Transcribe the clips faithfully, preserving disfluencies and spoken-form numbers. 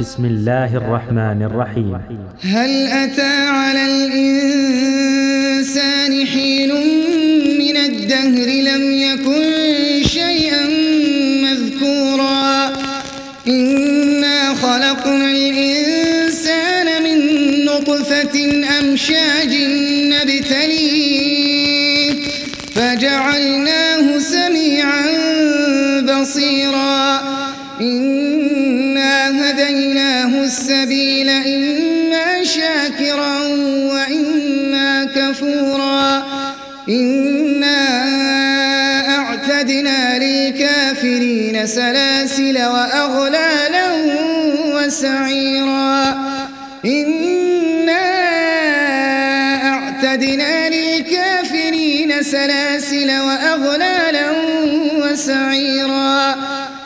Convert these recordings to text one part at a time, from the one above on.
بسم الله الرحمن الرحيم. هل أتى على الإنسان حين من الدهر لم يكن شيئا مذكورا إنا خلقنا الإنسان من نطفة أمشاج نبتليه فجعلناه سميعا بصيرا إنا هديناه السبيل إما شاكرا وإما كفورا إنا أعتدنا للكافرين سلاسل وأغلالا وسعيرا إنا أعتدنا للكافرين سلاسل وأغلالا وسعيرا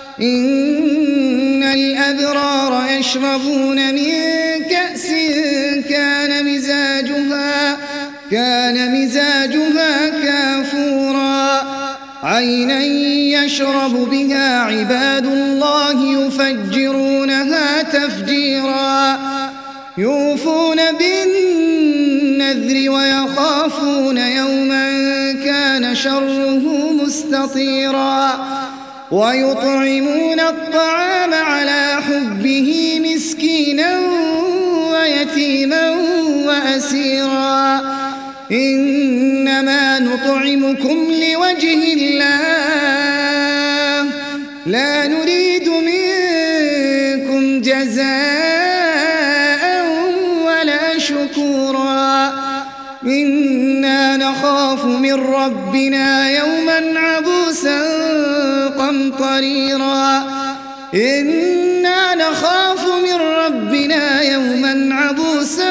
إن الأبرار يشربون من كأس كان مزاجها كان مزاجها كافورا عينا يشرب بها عباد الله يفجرونها تفجيرا يوفون بالنذر ويخافون يوما كان شره مستطيرا ويطعمون الطعام على حبه مسكينا ويتيما وأسيرا إنما نطعمكم لوجه الله لا نريد منكم جزاء ولا شكورا إنا نخاف من ربنا يوما عبوسا قمطريرا إنا نخاف من ربنا يوما عبوسا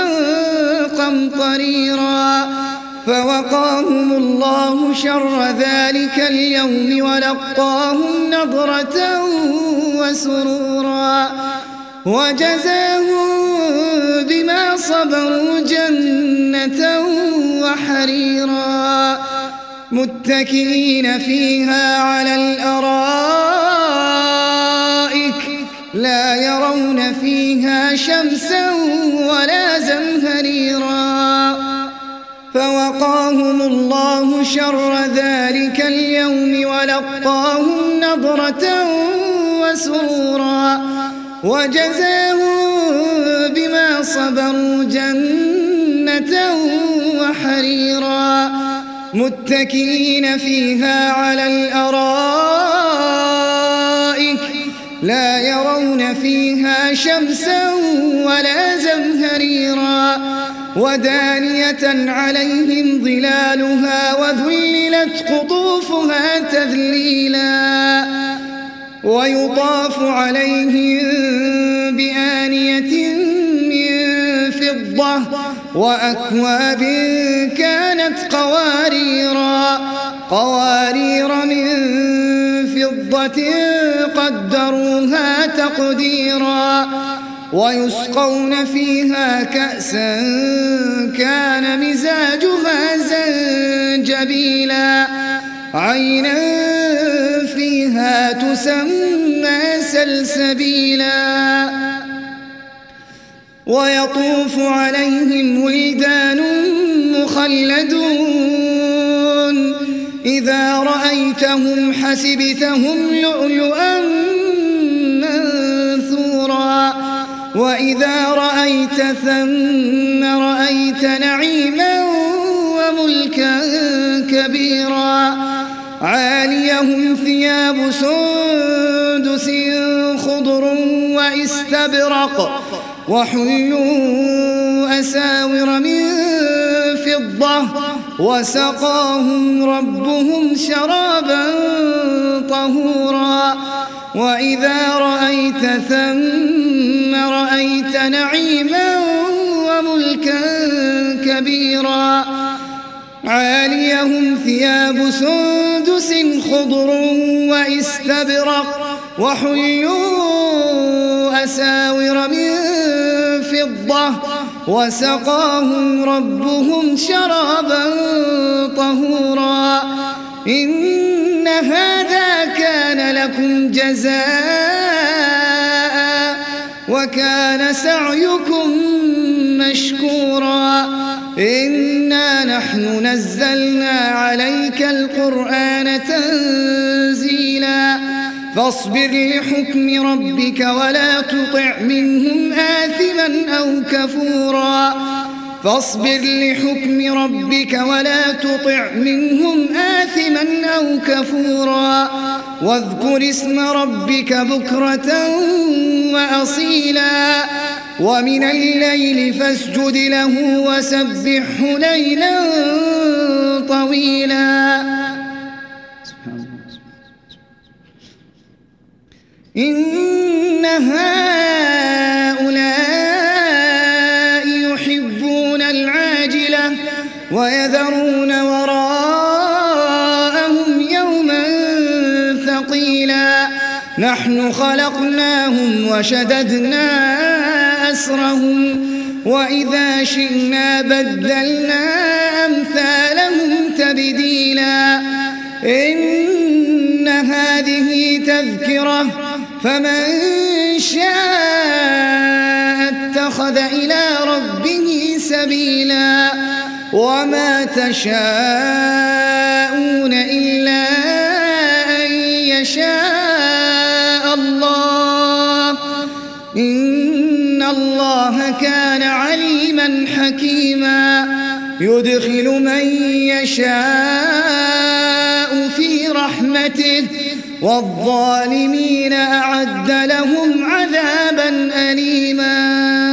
قمطريرا فوقاهم الله شر ذلك اليوم ولقاهم نضرة وسرورا وجزاهم بما صبروا جنة وحريرا متكئين فيها على الأرائك لا يرون فيها شمسا ولا زمهريرا فوقاهم الله شر ذلك اليوم ولقاهم نضرة وسرورا وجزاهم بما صبروا جنة وحريرا متكئين فيها على الأرائك لا يرون فيها شمسا ولا زمهريرا ودانية عليهم ظلالها وذللت قطوفها تذليلا ويطاف عليهم بآنية من فضة وأكواب كانت قواريرا قوارير من فضة قدروها تقديرا ويسقون فيها كأسا كان مزاجها زنجبيلا عينا فيها تسمى سلسبيلا ويطوف عليهم ولدان مخلدون إذا رأيتهم حسبتهم لؤلؤا منثورا وإذا رأيت ثم رأيت نعيما وملكا كبيرا عاليهم ثياب سندس خضر واستبرق وحلوا أساور من فضة وسقاهم ربهم شرابا طهورا وإذا رأيت ثم رأيت نعيما وملكا كبيرا عاليهم ثياب سندس خضر واستبرق وحلوا أساور من فضة وسقاهم ربهم شرابا طهورا إن هذا كان لكم جزاء وكان سعيكم مشكورا إنا نحن نزلنا عليك القرآن تنزيلا فاصبر لحكم ربك ولا تطع منهم آثما أو كفورا فاصبر لحكم ربك ولا تطع منهم آثما أو كفورا واذكر اسم ربك بكرة وأصيلا ومن الليل فاسجد له وسبحه ليلا طويلا إن هؤلاء يحبون العاجلة ويذرون وراءهم يوما ثقيلا نحن خلقناهم وشددنا أسرهم وإذا شئنا بدلنا أمثالهم تبديلا إن هذه تذكرة فمن شاء اتخذ إلى ربه سبيلا وما تشاءون إلا أن يشاء الله إن الله كان عليما حكيما يدخل من يشاء في رحمته والظالمين أعد لهم عذابا أليما.